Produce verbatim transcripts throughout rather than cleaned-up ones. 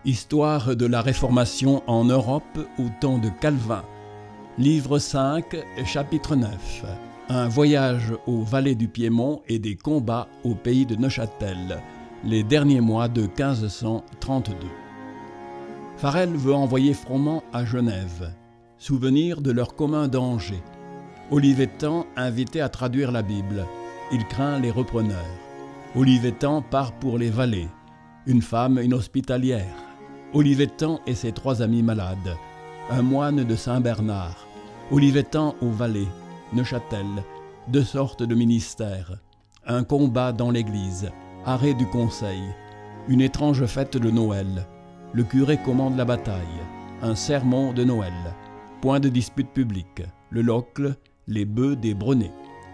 Histoire de la Réformation en Europe au temps de Calvin. Livre cinq, chapitre neuf. Un voyage aux vallées du Piémont et des combats au pays de Neuchâtel, les derniers mois de quinze cent trente-deux. Farel veut envoyer Froment à Genève. Souvenir de leur commun danger. Olivetan invité à traduire la Bible. Il craint les repreneurs. Olivetan part pour les vallées. Une femme inhospitalière. Olivetan et ses trois amis malades. Un moine de Saint-Bernard. Olivetan aux vallées. Neuchâtel. Deux sortes de ministères. Un combat dans l'église. Arrêt du conseil. Une étrange fête de Noël. Le curé commande la bataille. Un sermon de Noël. Point de dispute publique. Le locle. Les bœufs des Brenets.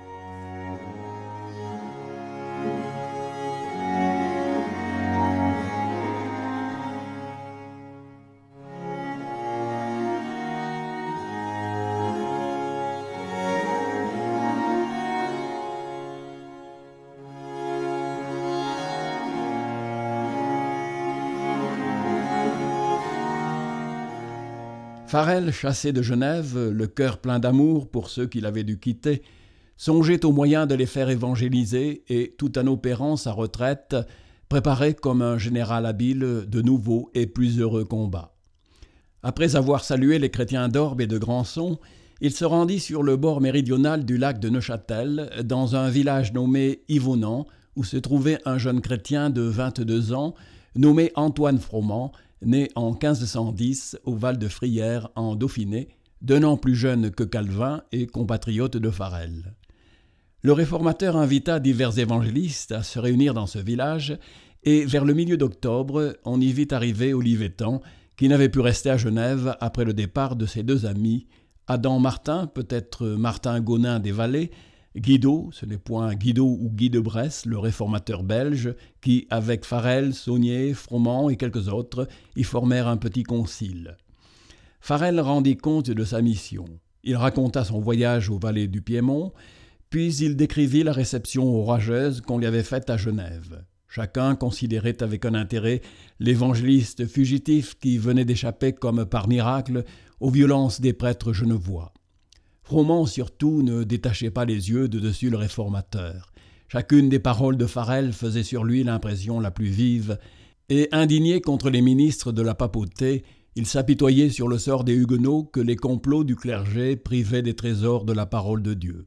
Farel, chassé de Genève, le cœur plein d'amour pour ceux qu'il avait dû quitter, songeait aux moyens de les faire évangéliser et, tout en opérant sa retraite, préparait comme un général habile de nouveaux et plus heureux combats. Après avoir salué les chrétiens d'Orbe et de Granson, il se rendit sur le bord méridional du lac de Neuchâtel, dans un village nommé Yvonand, où se trouvait un jeune chrétien de vingt-deux ans, nommé Antoine Froment, né en quinze cent dix au Val de Frières en Dauphiné, d'un an plus jeune que Calvin et compatriote de Farel. Le réformateur invita divers évangélistes à se réunir dans ce village et vers le milieu d'octobre, on y vit arriver Olivetan, qui n'avait pu rester à Genève après le départ de ses deux amis, Adam Martin, peut-être Martin Gonin des Vallées, Guido, ce n'est point Guido ou Guy de Bresse, le réformateur belge, qui, avec Farel, Saunier, Froment et quelques autres, y formèrent un petit concile. Farel rendit compte de sa mission. Il raconta son voyage aux vallées du Piémont, puis il décrivit la réception orageuse qu'on lui avait faite à Genève. Chacun considérait avec un intérêt l'évangéliste fugitif qui venait d'échapper comme par miracle aux violences des prêtres genevois. Froment, surtout, ne détachait pas les yeux de dessus le réformateur. Chacune des paroles de Farel faisait sur lui l'impression la plus vive, et indigné contre les ministres de la papauté, il s'apitoyait sur le sort des Huguenots que les complots du clergé privaient des trésors de la parole de Dieu.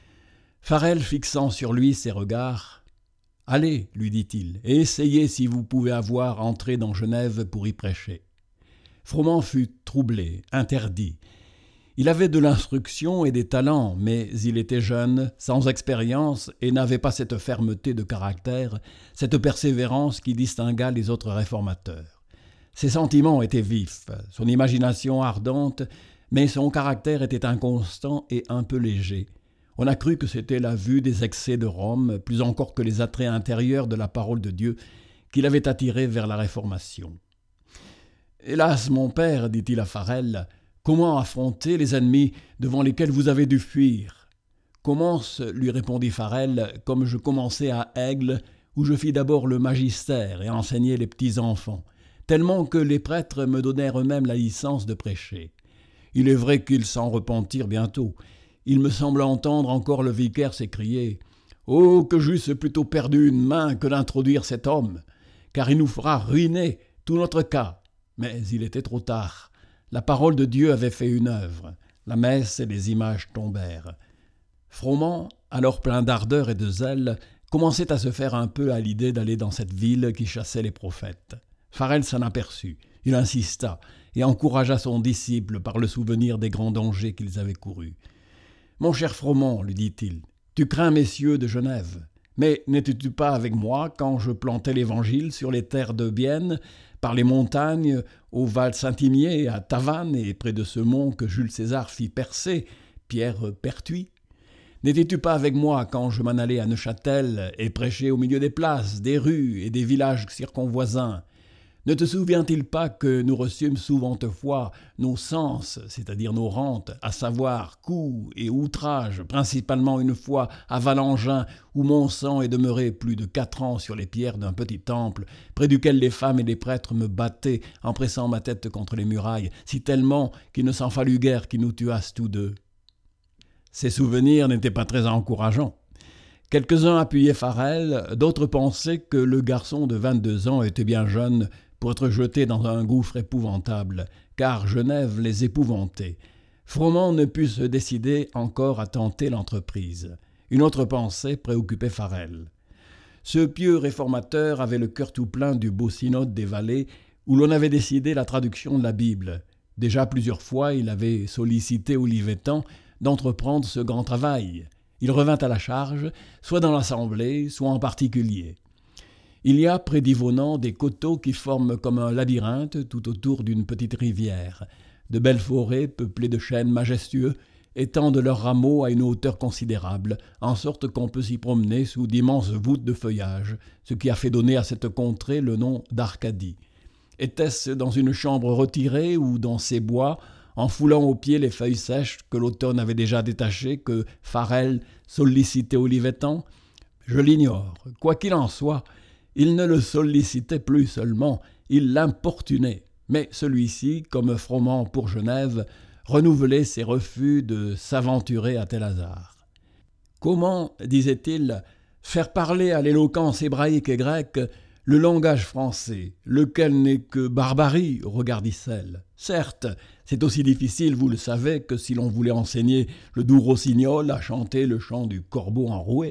Farel, fixant sur lui ses regards, « Allez, lui dit-il, et essayez si vous pouvez avoir entré dans Genève pour y prêcher. » Froment fut troublé, interdit. Il avait de l'instruction et des talents, mais il était jeune, sans expérience, et n'avait pas cette fermeté de caractère, cette persévérance qui distingua les autres réformateurs. Ses sentiments étaient vifs, son imagination ardente, mais son caractère était inconstant et un peu léger. On a cru que c'était la vue des excès de Rome, plus encore que les attraits intérieurs de la parole de Dieu, qui l'avaient attiré vers la Réformation. « Hélas, mon père, dit-il à Farel, comment affronter les ennemis devant lesquels vous avez dû fuir ? Commence, lui répondit Farel, comme je commençais à Aigle, où je fis d'abord le magistère et enseignai les petits-enfants, tellement que les prêtres me donnèrent eux-mêmes la licence de prêcher. Il est vrai qu'ils s'en repentirent bientôt. Il me semble entendre encore le vicaire s'écrier « Oh, que j'eusse plutôt perdu une main que d'introduire cet homme, car il nous fera ruiner tout notre cas. » Mais il était trop tard. La parole de Dieu avait fait une œuvre. La messe et les images tombèrent. Froment, alors plein d'ardeur et de zèle, commençait à se faire un peu à l'idée d'aller dans cette ville qui chassait les prophètes. Farel s'en aperçut. Il insista et encouragea son disciple par le souvenir des grands dangers qu'ils avaient courus. « Mon cher Froment, lui dit-il, tu crains messieurs de Genève. Mais n'étais-tu pas avec moi quand je plantais l'Évangile sur les terres de Bienne, par les montagnes, au Val Saint-Imier, à Tavannes et près de ce mont que Jules César fit percer, Pierre Pertuis? N'étais-tu pas avec moi quand je m'en allais à Neuchâtel et prêchais au milieu des places, des rues et des villages circonvoisins? Ne te souvient-il pas que nous reçûmes souvent-fois nos sens, c'est-à-dire nos rentes, à savoir coups et outrages, principalement une fois à Valangin, où mon sang est demeuré plus de quatre ans sur les pierres d'un petit temple, près duquel les femmes et les prêtres me battaient en pressant ma tête contre les murailles, si tellement qu'il ne s'en fallut guère qu'ils nous tuassent tous deux. » Ces souvenirs n'étaient pas très encourageants. Quelques-uns appuyaient Farel, d'autres pensaient que le garçon de vingt-deux ans était bien jeune pour être jeté dans un gouffre épouvantable, car Genève les épouvantait. Froment ne put se décider encore à tenter l'entreprise. Une autre pensée préoccupait Farel. Ce pieux réformateur avait le cœur tout plein du beau synode des vallées, où l'on avait décidé la traduction de la Bible. Déjà plusieurs fois, il avait sollicité Olivetan d'entreprendre ce grand travail. Il revint à la charge, soit dans l'Assemblée, soit en particulier. Il y a près d'Yvonand des coteaux qui forment comme un labyrinthe tout autour d'une petite rivière. De belles forêts peuplées de chênes majestueux étendent leurs rameaux à une hauteur considérable, en sorte qu'on peut s'y promener sous d'immenses voûtes de feuillage, ce qui a fait donner à cette contrée le nom d'Arcadie. Était-ce dans une chambre retirée ou dans ces bois, en foulant aux pieds les feuilles sèches que l'automne avait déjà détachées, que Farel sollicitait Olivetan ? Je l'ignore. Quoi qu'il en soit, il ne le sollicitait plus seulement, il l'importunait. Mais celui-ci, comme Froment pour Genève, renouvelait ses refus de s'aventurer à tel hasard. Comment, disait-il, faire parler à l'éloquence hébraïque et grecque le langage français, lequel n'est que barbarie au regard d'Icelle. Certes, c'est aussi difficile, vous le savez, que si l'on voulait enseigner le doux rossignol à chanter le chant du corbeau enroué.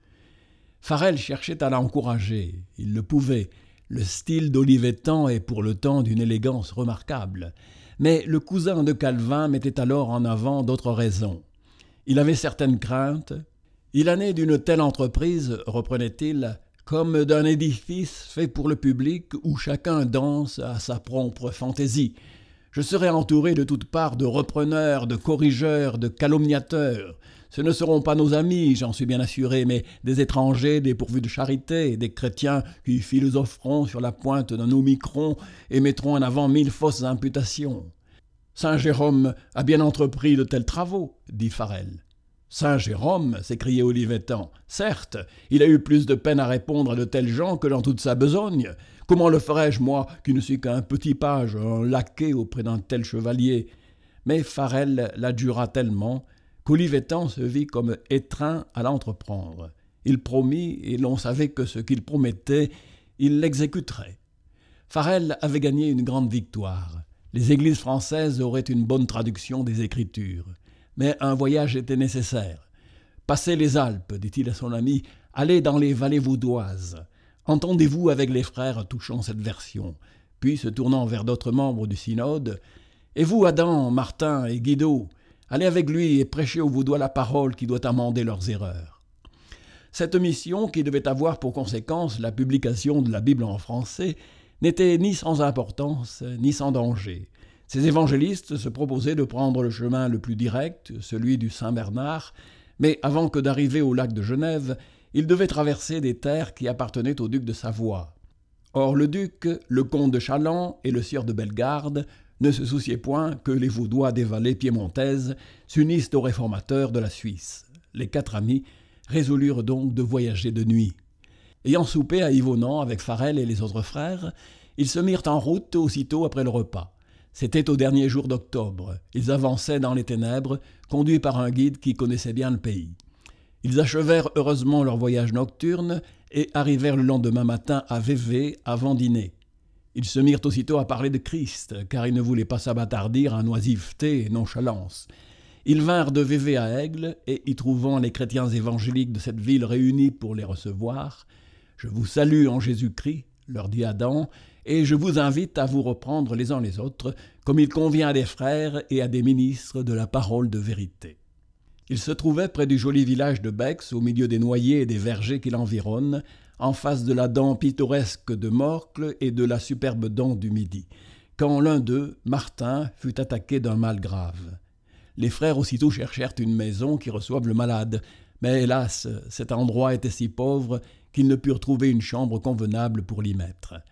Farel cherchait à l'encourager, il le pouvait. Le style d'Olivetan est pour le temps d'une élégance remarquable. Mais le cousin de Calvin mettait alors en avant d'autres raisons. Il avait certaines craintes. Il en est d'une telle entreprise, reprenait-il, comme d'un édifice fait pour le public où chacun danse à sa propre fantaisie. Je serai entouré de toutes parts de repreneurs, de corrigeurs, de calomniateurs. Ce ne seront pas nos amis, j'en suis bien assuré, mais des étrangers dépourvus de charité, des chrétiens qui philosopheront sur la pointe d'un omicron et mettront en avant mille fausses imputations. Saint Jérôme a bien entrepris de tels travaux, dit Farel. Saint Jérôme, s'écriait Olivetan. Certes, il a eu plus de peine à répondre à de tels gens que dans toute sa besogne. Comment le ferais-je, moi, qui ne suis qu'un petit page, un laquais auprès d'un tel chevalier ? Mais Farel l'adjura tellement qu'Olivetan se vit comme étreint à l'entreprendre. Il promit, et l'on savait que ce qu'il promettait, il l'exécuterait. Farel avait gagné une grande victoire. Les églises françaises auraient une bonne traduction des Écritures. Mais un voyage était nécessaire. « Passez les Alpes, dit-il à son ami, allez dans les vallées vaudoises. Entendez-vous avec les frères touchant cette version. » Puis, se tournant vers d'autres membres du synode, « Et vous, Adam, Martin et Guido, allez avec lui et prêchez aux Vaudois la parole qui doit amender leurs erreurs. » Cette mission, qui devait avoir pour conséquence la publication de la Bible en français, n'était ni sans importance, ni sans danger. Ces évangélistes se proposaient de prendre le chemin le plus direct, celui du Saint-Bernard, mais avant que d'arriver au lac de Genève, ils devaient traverser des terres qui appartenaient au duc de Savoie. Or le duc, le comte de Challant et le sieur de Bellegarde ne se souciaient point que les Vaudois des vallées piémontaises s'unissent aux réformateurs de la Suisse. Les quatre amis résolurent donc de voyager de nuit. Ayant soupé à Yvonand avec Farel et les autres frères, ils se mirent en route aussitôt après le repas. C'était au dernier jour d'octobre. Ils avançaient dans les ténèbres, conduits par un guide qui connaissait bien le pays. Ils achevèrent heureusement leur voyage nocturne et arrivèrent le lendemain matin à Vevey avant dîner. Ils se mirent aussitôt à parler de Christ, car ils ne voulaient pas s'abattardir en oisiveté et nonchalance. Ils vinrent de Vevey à Aigle, et y trouvant les chrétiens évangéliques de cette ville réunis pour les recevoir, « Je vous salue en Jésus-Christ », leur dit Adam, « et je vous invite à vous reprendre les uns les autres, comme il convient à des frères et à des ministres de la parole de vérité. » Ils se trouvaient près du joli village de Bex, au milieu des noyers et des vergers qui l'environnent, en face de la dent pittoresque de Morcle et de la superbe dent du Midi, quand l'un d'eux, Martin, fut attaqué d'un mal grave. Les frères aussitôt cherchèrent une maison qui reçoive le malade, mais hélas, cet endroit était si pauvre qu'ils ne purent trouver une chambre convenable pour l'y mettre.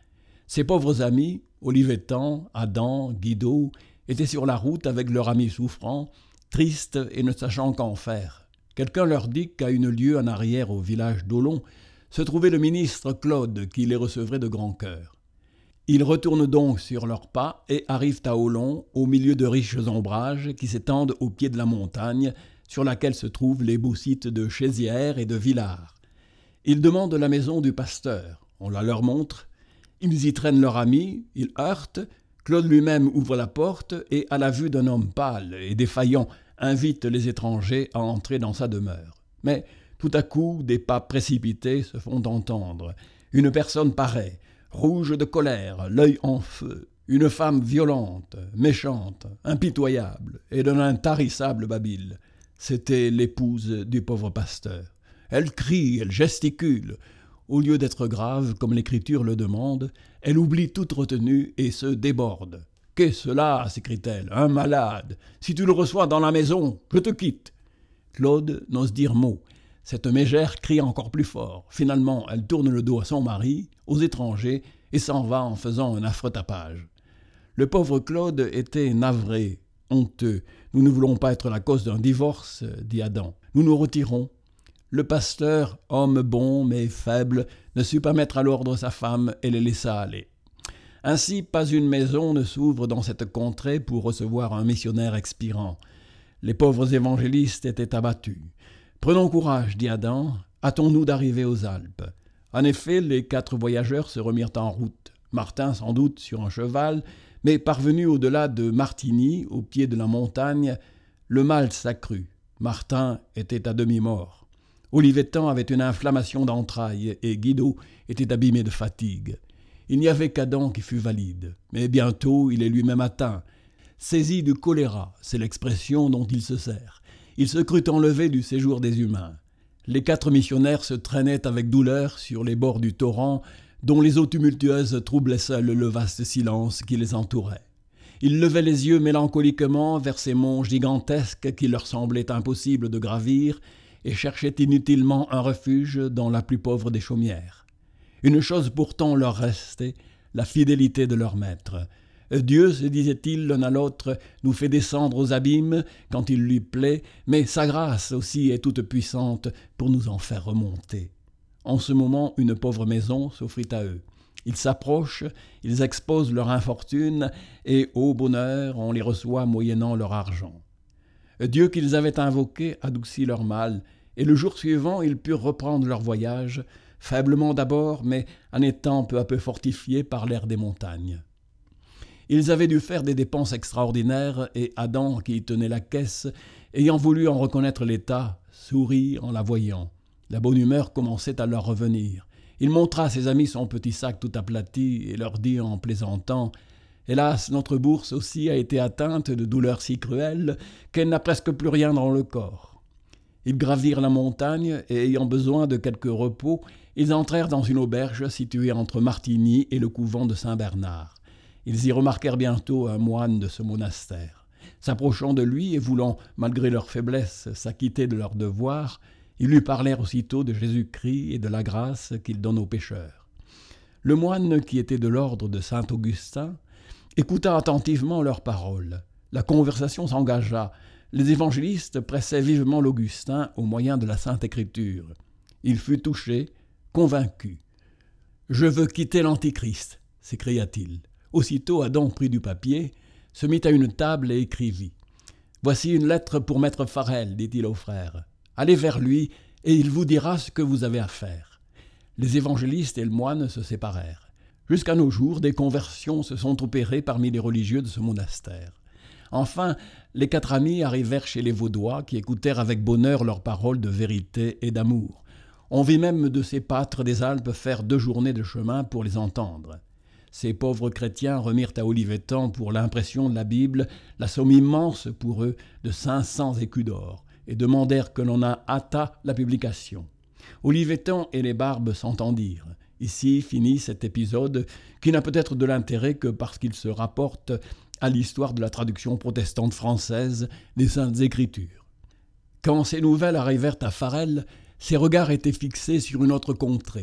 Ses pauvres amis, Olivetan, Adam, Guido, étaient sur la route avec leur ami souffrant, tristes et ne sachant qu'en faire. Quelqu'un leur dit qu'à une lieue en arrière au village d'Olon se trouvait le ministre Claude qui les recevrait de grand cœur. Ils retournent donc sur leurs pas et arrivent à Olon, au milieu de riches ombrages qui s'étendent au pied de la montagne, sur laquelle se trouvent les beaux sites de Chézières et de Villars. Ils demandent la maison du pasteur. On la leur montre. Ils y traînent leur ami, ils heurtent. Claude lui-même ouvre la porte et, à la vue d'un homme pâle et défaillant, invite les étrangers à entrer dans sa demeure. Mais tout à coup, des pas précipités se font entendre. Une personne paraît, rouge de colère, l'œil en feu. Une femme violente, méchante, impitoyable et d'un intarissable babil. C'était l'épouse du pauvre pasteur. Elle crie, elle gesticule. Au lieu d'être grave, comme l'Écriture le demande, elle oublie toute retenue et se déborde. « Qu'est-ce cela ?» s'écrie-t-elle. « Un malade. Si tu le reçois dans la maison, je te quitte. » Claude n'ose dire mot. Cette mégère crie encore plus fort. Finalement, elle tourne le dos à son mari, aux étrangers, et s'en va en faisant un affreux tapage. Le pauvre Claude était navré, honteux. « Nous ne voulons pas être la cause d'un divorce, » dit Adam. « Nous nous retirons. » Le pasteur, homme bon mais faible, ne sut pas mettre à l'ordre sa femme et les laissa aller. Ainsi, pas une maison ne s'ouvre dans cette contrée pour recevoir un missionnaire expirant. Les pauvres évangélistes étaient abattus. « Prenons courage, dit Adam, hâtons-nous d'arriver aux Alpes. » En effet, les quatre voyageurs se remirent en route. Martin sans doute sur un cheval, mais parvenu au-delà de Martigny, au pied de la montagne, le mal s'accrut. Martin était à demi-mort. Olivetan avait une inflammation d'entrailles et Guido était abîmé de fatigue. Il n'y avait qu'Adam qui fut valide, mais bientôt il est lui-même atteint. Saisi du choléra, c'est l'expression dont il se sert. Il se crut enlevé du séjour des humains. Les quatre missionnaires se traînaient avec douleur sur les bords du torrent, dont les eaux tumultueuses troublaient seules le vaste silence qui les entourait. Ils levaient les yeux mélancoliquement vers ces monts gigantesques qui leur semblaient impossibles de gravir, et cherchaient inutilement un refuge dans la plus pauvre des chaumières. Une chose pourtant leur restait, la fidélité de leur maître. Dieu, se disait-il l'un à l'autre, nous fait descendre aux abîmes quand il lui plaît, mais sa grâce aussi est toute puissante pour nous en faire remonter. En ce moment, une pauvre maison s'offrit à eux. Ils s'approchent, ils exposent leur infortune, et, ô bonheur, on les reçoit moyennant leur argent. Dieu qu'ils avaient invoqué adoucit leur mal, et le jour suivant, ils purent reprendre leur voyage, faiblement d'abord, mais en étant peu à peu fortifiés par l'air des montagnes. Ils avaient dû faire des dépenses extraordinaires, et Adam, qui tenait la caisse, ayant voulu en reconnaître l'état, sourit en la voyant. La bonne humeur commençait à leur revenir. Il montra à ses amis son petit sac tout aplati, et leur dit en plaisantant « Hélas, notre bourse aussi a été atteinte de douleurs si cruelles qu'elle n'a presque plus rien dans le corps. » Ils gravirent la montagne et, ayant besoin de quelques repos, ils entrèrent dans une auberge située entre Martigny et le couvent de Saint-Bernard. Ils y remarquèrent bientôt un moine de ce monastère. S'approchant de lui et voulant, malgré leur faiblesse, s'acquitter de leurs devoirs, ils lui parlèrent aussitôt de Jésus-Christ et de la grâce qu'il donne aux pécheurs. Le moine, qui était de l'ordre de Saint-Augustin, écouta attentivement leurs paroles. La conversation s'engagea. Les évangélistes pressaient vivement l'Augustin au moyen de la Sainte Écriture. Il fut touché, convaincu. « Je veux quitter l'Antichrist » s'écria-t-il. Aussitôt Adam prit du papier, se mit à une table et écrivit. « Voici une lettre pour maître Farel, dit-il au frère. Allez vers lui et il vous dira ce que vous avez à faire. » Les évangélistes et le moine se séparèrent. Jusqu'à nos jours, des conversions se sont opérées parmi les religieux de ce monastère. Enfin, les quatre amis arrivèrent chez les Vaudois qui écoutèrent avec bonheur leurs paroles de vérité et d'amour. On vit même de ces pâtres des Alpes faire deux journées de chemin pour les entendre. Ces pauvres chrétiens remirent à Olivetan pour l'impression de la Bible la somme immense pour eux de cinq cents écus d'or et demandèrent que l'on en hâtât la publication. Olivetan et les Barbes s'entendirent. Ici finit cet épisode qui n'a peut-être de l'intérêt que parce qu'il se rapporte à l'histoire de la traduction protestante française des Saintes Écritures. Quand ces nouvelles arrivèrent à Farel, ses regards étaient fixés sur une autre contrée,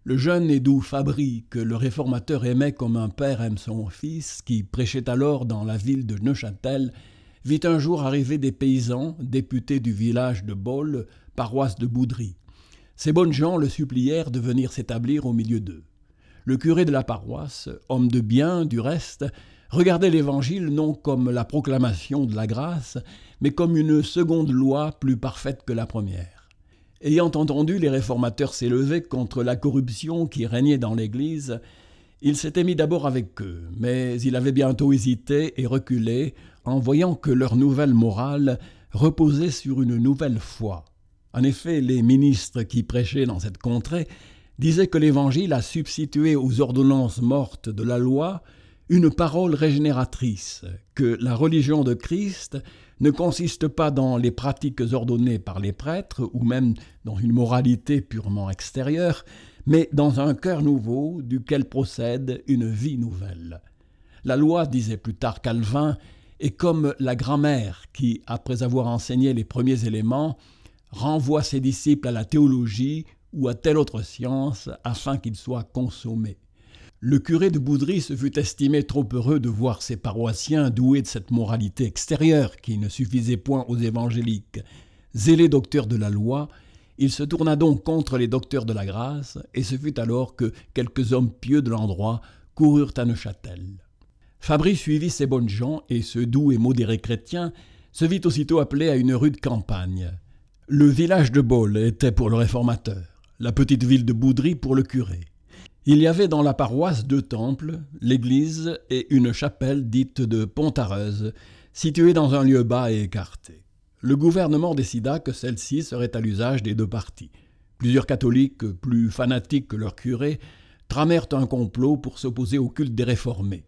Le jeune et doux Fabri, que le réformateur aimait comme un père aime son fils, qui prêchait alors dans la ville de Neuchâtel, vit un jour arriver des paysans, députés du village de Baule, paroisse de Boudry. Ces bonnes gens le supplièrent de venir s'établir au milieu d'eux. Le curé de la paroisse, homme de bien du reste, regardait l'Évangile non comme la proclamation de la grâce, mais comme une seconde loi plus parfaite que la première. Ayant entendu les réformateurs s'élever contre la corruption qui régnait dans l'Église, il s'était mis d'abord avec eux, mais il avait bientôt hésité et reculé en voyant que leur nouvelle morale reposait sur une nouvelle foi. En effet, les ministres qui prêchaient dans cette contrée disaient que l'Évangile a substitué aux ordonnances mortes de la loi une parole régénératrice, que la religion de Christ ne consiste pas dans les pratiques ordonnées par les prêtres ou même dans une moralité purement extérieure, mais dans un cœur nouveau duquel procède une vie nouvelle. La loi, disait plus tard Calvin, est comme la grammaire qui, après avoir enseigné les premiers éléments, renvoie ses disciples à la théologie ou à telle autre science afin qu'ils soient consommés. Le curé de Boudry se fut estimé trop heureux de voir ses paroissiens doués de cette moralité extérieure qui ne suffisait point aux évangéliques. Zélé docteur de la loi, il se tourna donc contre les docteurs de la grâce, et ce fut alors que quelques hommes pieux de l'endroit coururent à Neuchâtel. Fabri suivit ces bonnes gens, et ce doux et modéré chrétien se vit aussitôt appelé à une rude campagne. Le village de Baule était pour le réformateur, la petite ville de Boudry pour le curé. Il y avait dans la paroisse deux temples, l'église et une chapelle dite de Pontareuse, située dans un lieu bas et écarté. Le gouvernement décida que celle-ci serait à l'usage des deux partis. Plusieurs catholiques, plus fanatiques que leur curé, tramèrent un complot pour s'opposer au culte des réformés.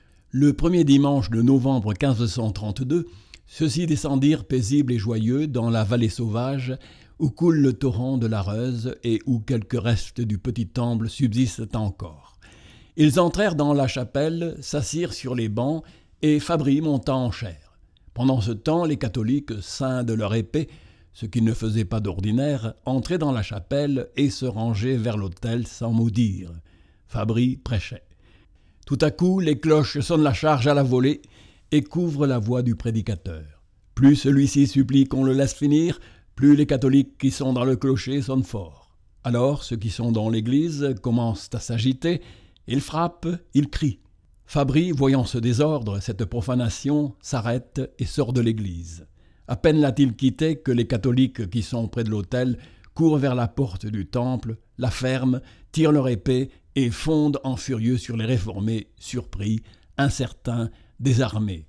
Le premier dimanche de novembre quinze cent trente-deux, ceux-ci descendirent paisibles et joyeux dans la vallée sauvage où coule le torrent de la Reuse et où quelques restes du petit temple subsistent encore. Ils entrèrent dans la chapelle, s'assirent sur les bancs et Fabri monta en chaire. Pendant ce temps, les catholiques, ceints de leur épée, ce qu'ils ne faisaient pas d'ordinaire, entraient dans la chapelle et se rangeaient vers l'autel sans mot dire. Fabri prêchait. Tout à coup, les cloches sonnent la charge à la volée et couvrent la voix du prédicateur. Plus celui-ci supplie qu'on le laisse finir, plus les catholiques qui sont dans le clocher sonnent fort. Alors, ceux qui sont dans l'église commencent à s'agiter, ils frappent, ils crient. Fabri, voyant ce désordre, cette profanation, s'arrête et sort de l'église. À peine l'a-t-il quitté que les catholiques qui sont près de l'autel courent vers la porte du temple, la ferment, tirent leur épée et fondent en furieux sur les réformés, surpris, incertains, désarmés.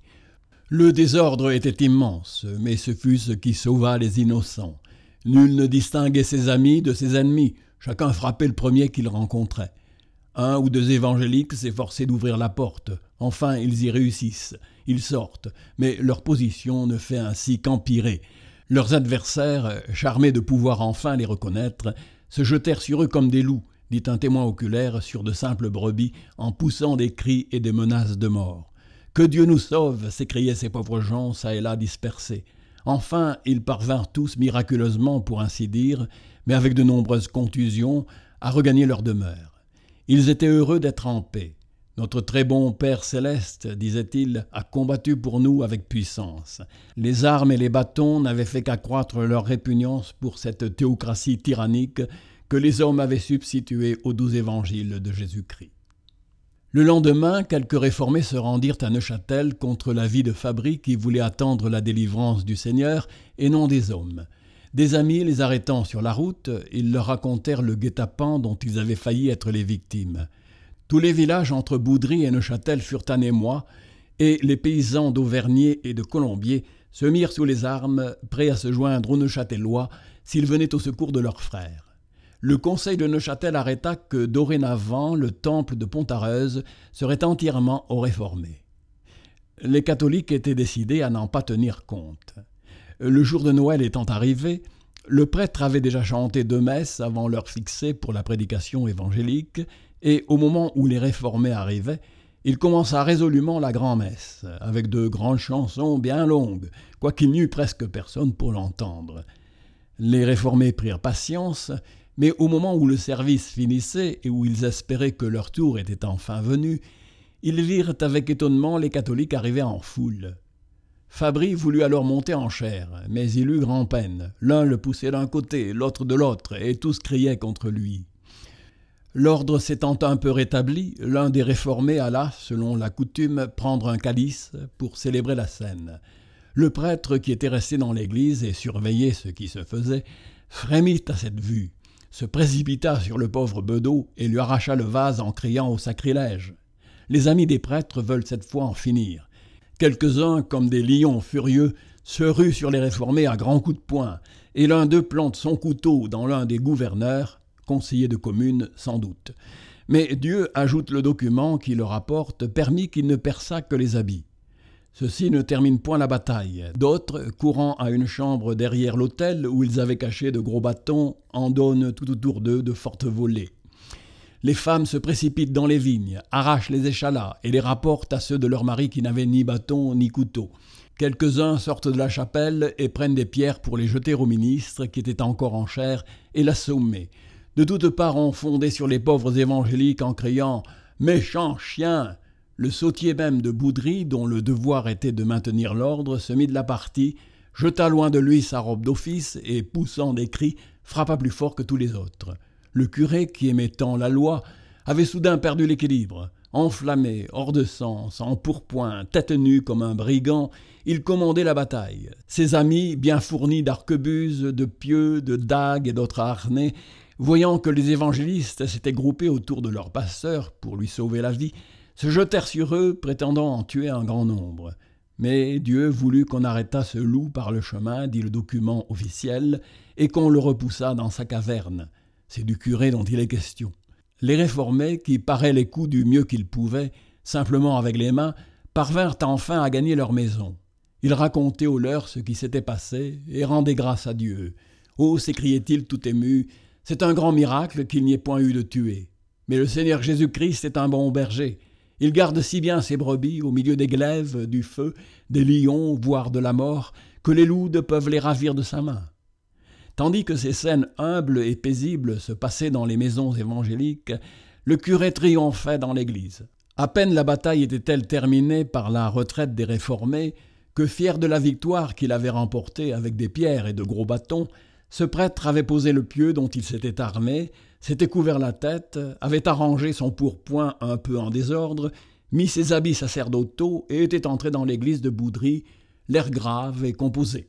Le désordre était immense, mais ce fut ce qui sauva les innocents. Nul ne distinguait ses amis de ses ennemis, chacun frappait le premier qu'il rencontrait. Un ou deux évangéliques s'efforçaient d'ouvrir la porte. Enfin, ils y réussissent. Ils sortent, mais leur position ne fait ainsi qu'empirer. Leurs adversaires, charmés de pouvoir enfin les reconnaître, se jetèrent sur eux comme des loups, dit un témoin oculaire sur de simples brebis, en poussant des cris et des menaces de mort. « Que Dieu nous sauve !» s'écriaient ces pauvres gens, çà et là dispersés. Enfin, ils parvinrent tous miraculeusement, pour ainsi dire, mais avec de nombreuses contusions, à regagner leur demeure. Ils étaient heureux d'être en paix. Notre très bon Père céleste, disait-il, a combattu pour nous avec puissance. Les armes et les bâtons n'avaient fait qu'accroître leur répugnance pour cette théocratie tyrannique que les hommes avaient substituée aux douze évangiles de Jésus-Christ. Le lendemain, quelques réformés se rendirent à Neuchâtel contre l'avis de Fabri qui voulait attendre la délivrance du Seigneur et non des hommes. Des amis les arrêtant sur la route, ils leur racontèrent le guet-apens dont ils avaient failli être les victimes. Tous les villages entre Boudry et Neuchâtel furent en émoi, et les paysans d'Auvergnat et de Colombier se mirent sous les armes, prêts à se joindre aux Neuchâtelois s'ils venaient au secours de leurs frères. Le conseil de Neuchâtel arrêta que dorénavant le temple de Pontareuse serait entièrement aux réformés. Les catholiques étaient décidés à n'en pas tenir compte. Le jour de Noël étant arrivé, le prêtre avait déjà chanté deux messes avant l'heure fixée pour la prédication évangélique, et au moment où les réformés arrivaient, il commença résolument la grand-messe, avec de grandes chansons bien longues, quoiqu'il n'y eût presque personne pour l'entendre. Les réformés prirent patience, Mais au moment où le service finissait et où ils espéraient que leur tour était enfin venu, ils virent avec étonnement les catholiques arriver en foule. Fabri voulut alors monter en chaire, mais il eut grand-peine. L'un le poussait d'un côté, l'autre de l'autre, et tous criaient contre lui. L'ordre s'étant un peu rétabli, l'un des réformés alla, selon la coutume, prendre un calice pour célébrer la scène. Le prêtre, qui était resté dans l'église et surveillait ce qui se faisait, frémit à cette vue, se précipita sur le pauvre bedeau et lui arracha le vase en criant au sacrilège. Les amis des prêtres veulent cette fois en finir. Quelques-uns, comme des lions furieux, se ruent sur les réformés à grands coups de poing, et l'un d'eux plante son couteau dans l'un des gouverneurs, conseiller de commune sans doute. Mais Dieu, ajoute le document qui le rapporte, permit qu'il ne perçât que les habits. Ceux-ci ne terminent point la bataille. D'autres, courant à une chambre derrière l'autel où ils avaient caché de gros bâtons, en donnent tout autour d'eux de fortes volées. Les femmes se précipitent dans les vignes, arrachent les échalas et les rapportent à ceux de leurs maris qui n'avaient ni bâton ni couteau. Quelques-uns sortent de la chapelle et prennent des pierres pour les jeter au ministre qui était encore en chair et l'assommer. De toutes parts on fondait sur les pauvres évangéliques en criant « Méchants chiens !» Le sautier même de Boudry, dont le devoir était de maintenir l'ordre, se mit de la partie, jeta loin de lui sa robe d'office et, poussant des cris, frappa plus fort que tous les autres. Le curé, qui aimait tant la loi, avait soudain perdu l'équilibre. Enflammé, hors de sens, en pourpoint, tête nue comme un brigand, il commandait la bataille. Ses amis, bien fournis d'arquebuses, de pieux, de dagues et d'autres harnais, voyant que les évangélistes s'étaient groupés autour de leur pasteur pour lui sauver la vie, se jetèrent sur eux, prétendant en tuer un grand nombre. Mais Dieu voulut qu'on arrêtât ce loup par le chemin, dit le document officiel, et qu'on le repoussât dans sa caverne. C'est du curé dont il est question. Les réformés, qui paraient les coups du mieux qu'ils pouvaient, simplement avec les mains, parvinrent enfin à gagner leur maison. Ils racontaient aux leurs ce qui s'était passé et rendaient grâce à Dieu. « Oh » s'écriait-il tout ému, « c'est un grand miracle qu'il n'y ait point eu de tués. Mais le Seigneur Jésus-Christ est un bon berger. Il garde si bien ses brebis au milieu des glaives, du feu, des lions, voire de la mort, que les loups peuvent les ravir de sa main. » Tandis que ces scènes humbles et paisibles se passaient dans les maisons évangéliques, le curé triomphait dans l'église. À peine la bataille était-elle terminée par la retraite des réformés que, fier de la victoire qu'il avait remportée avec des pierres et de gros bâtons, ce prêtre avait posé le pieu dont il s'était armé, s'était couvert la tête, avait arrangé son pourpoint un peu en désordre, mis ses habits sacerdotaux et était entré dans l'église de Boudry, l'air grave et composé.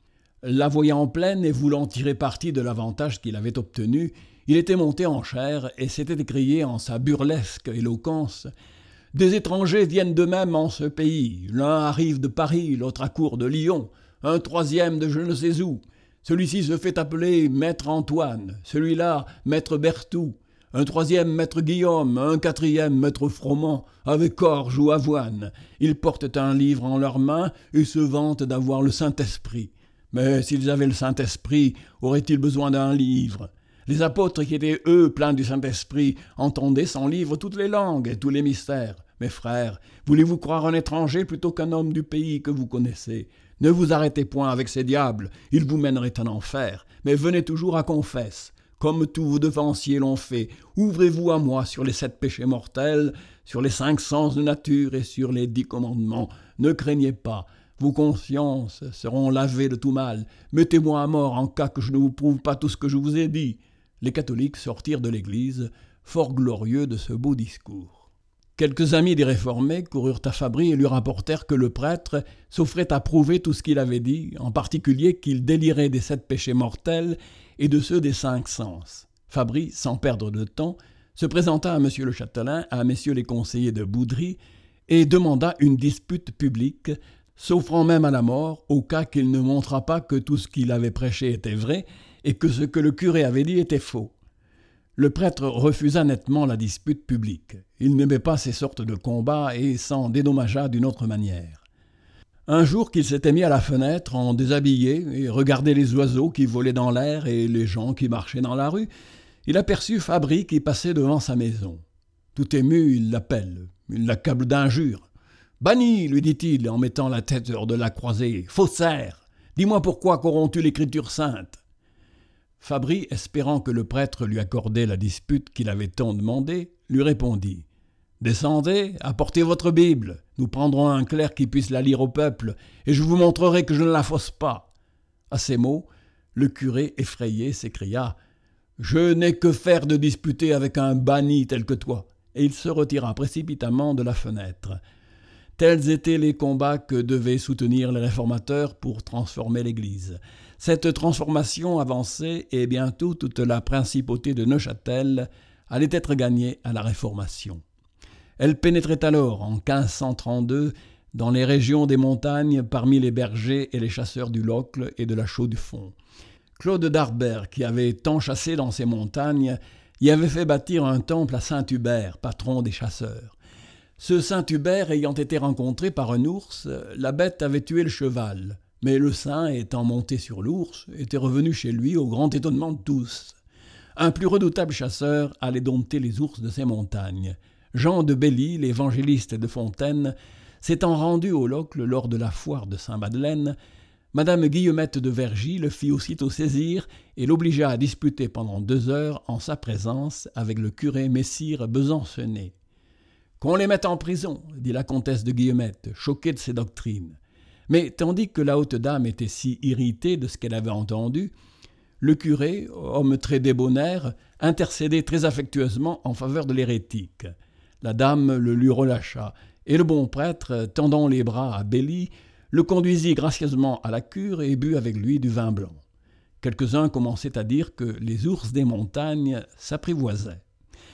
La voyant pleine et voulant tirer parti de l'avantage qu'il avait obtenu, il était monté en chaire et s'était écrié en sa burlesque éloquence « Des étrangers viennent d'eux-mêmes en ce pays. L'un arrive de Paris, l'autre à court de Lyon, un troisième de je ne sais où. Celui-ci se fait appeler Maître Antoine, celui-là Maître Berthoud, un troisième Maître Guillaume, un quatrième Maître Froment, avec orge ou avoine. Ils portent un livre en leurs mains et se vantent d'avoir le Saint-Esprit. Mais s'ils avaient le Saint-Esprit, auraient-ils besoin d'un livre ? Les apôtres qui étaient, eux, pleins du Saint-Esprit, entendaient sans livre toutes les langues et tous les mystères. Mes frères, voulez-vous croire un étranger plutôt qu'un homme du pays que vous connaissez ? Ne vous arrêtez point avec ces diables, ils vous mèneraient en enfer, mais venez toujours à confesse. Comme tous vos devanciers l'ont fait, ouvrez-vous à moi sur les sept péchés mortels, sur les cinq sens de nature et sur les dix commandements. Ne craignez pas. Vos consciences seront lavées de tout mal. Mettez-moi à mort en cas que je ne vous prouve pas tout ce que je vous ai dit. » Les catholiques sortirent de l'église, fort glorieux de ce beau discours. Quelques amis des réformés coururent à Fabri et lui rapportèrent que le prêtre s'offrait à prouver tout ce qu'il avait dit, en particulier qu'il délirait des sept péchés mortels et de ceux des cinq sens. Fabri, sans perdre de temps, se présenta à M. le châtelain, à messieurs les conseillers de Boudry, et demanda une dispute publique, s'offrant même à la mort, au cas qu'il ne montrât pas que tout ce qu'il avait prêché était vrai et que ce que le curé avait dit était faux. Le prêtre refusa nettement la dispute publique. Il n'aimait pas ces sortes de combats et s'en dédommagea d'une autre manière. Un jour qu'il s'était mis à la fenêtre en déshabillé et regardait les oiseaux qui volaient dans l'air et les gens qui marchaient dans la rue, il aperçut Fabri qui passait devant sa maison. Tout ému, il l'appelle, il l'accable d'injures. « Banni, lui dit-il en mettant la tête hors de la croisée, faussaire, dis-moi pourquoi corromps-tu l'écriture sainte ?» Fabry, espérant que le prêtre lui accordait la dispute qu'il avait tant demandée, lui répondit « Descendez, apportez votre Bible, nous prendrons un clerc qui puisse la lire au peuple, et je vous montrerai que je ne la fausse pas. » À ces mots, le curé, effrayé, s'écria « Je n'ai que faire de disputer avec un banni tel que toi !» et il se retira précipitamment de la fenêtre. Tels étaient les combats que devaient soutenir les réformateurs pour transformer l'Église. Cette transformation avançait et bientôt toute la principauté de Neuchâtel allait être gagnée à la Réformation. Elle pénétrait alors, en quinze cent trente-deux, dans les régions des montagnes parmi les bergers et les chasseurs du Locle et de la Chaux-du-Fonds. Claude d'Arbert, qui avait tant chassé dans ces montagnes, y avait fait bâtir un temple à Saint-Hubert, patron des chasseurs. Ce Saint-Hubert ayant été rencontré par un ours, la bête avait tué le cheval, mais le saint, étant monté sur l'ours, était revenu chez lui au grand étonnement de tous. Un plus redoutable chasseur allait dompter les ours de ces montagnes. Jean de Belly, l'évangéliste de Fontaine, s'étant rendu au Locle lors de la foire de Saint-Madeleine, Madame Guillemette de Vergy le fit aussitôt saisir et l'obligea à disputer pendant deux heures en sa présence avec le curé Messire Besancenais. « Qu'on les mette en prison » dit la comtesse de Guillemette, choquée de ces doctrines. Mais tandis que la haute dame était si irritée de ce qu'elle avait entendu, le curé, homme très débonnaire, intercédait très affectueusement en faveur de l'hérétique. La dame le lui relâcha, et le bon prêtre, tendant les bras à Belly, le conduisit gracieusement à la cure et but avec lui du vin blanc. Quelques-uns commençaient à dire que les ours des montagnes s'apprivoisaient.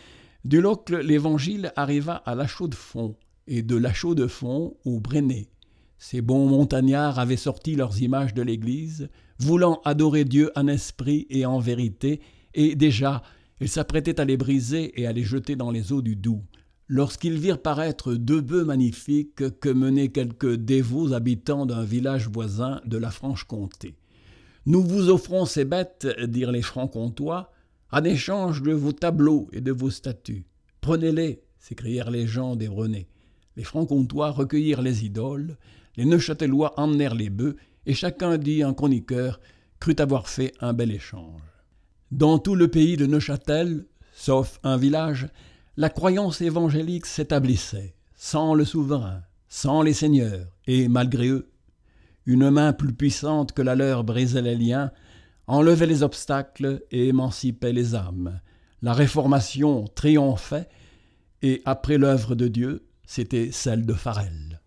Du Locle, l'évangile arriva à La Chaux-de-Fonds, et de La Chaux-de-Fonds au Brenay. Ces bons montagnards avaient sorti leurs images de l'église, voulant adorer Dieu en esprit et en vérité, et déjà, ils s'apprêtaient à les briser et à les jeter dans les eaux du Doubs, lorsqu'ils virent paraître deux bœufs magnifiques que menaient quelques dévots habitants d'un village voisin de la Franche-Comté. « Nous vous offrons ces bêtes, dirent les Francs-Comtois, en échange de vos tableaux et de vos statues. Prenez-les, s'écrièrent les gens des Brenay. Les Francs-Comtois recueillirent les idoles, les Neuchâtelois emmenèrent les bœufs, et chacun dit en chroniqueur crut avoir fait un bel échange. Dans tout le pays de Neuchâtel, sauf un village, la croyance évangélique s'établissait, sans le souverain, sans les seigneurs, et malgré eux. Une main plus puissante que la leur brisait les liens, enlevait les obstacles et émancipait les âmes. La réformation triomphait, et après l'œuvre de Dieu, c'était celle de Farel.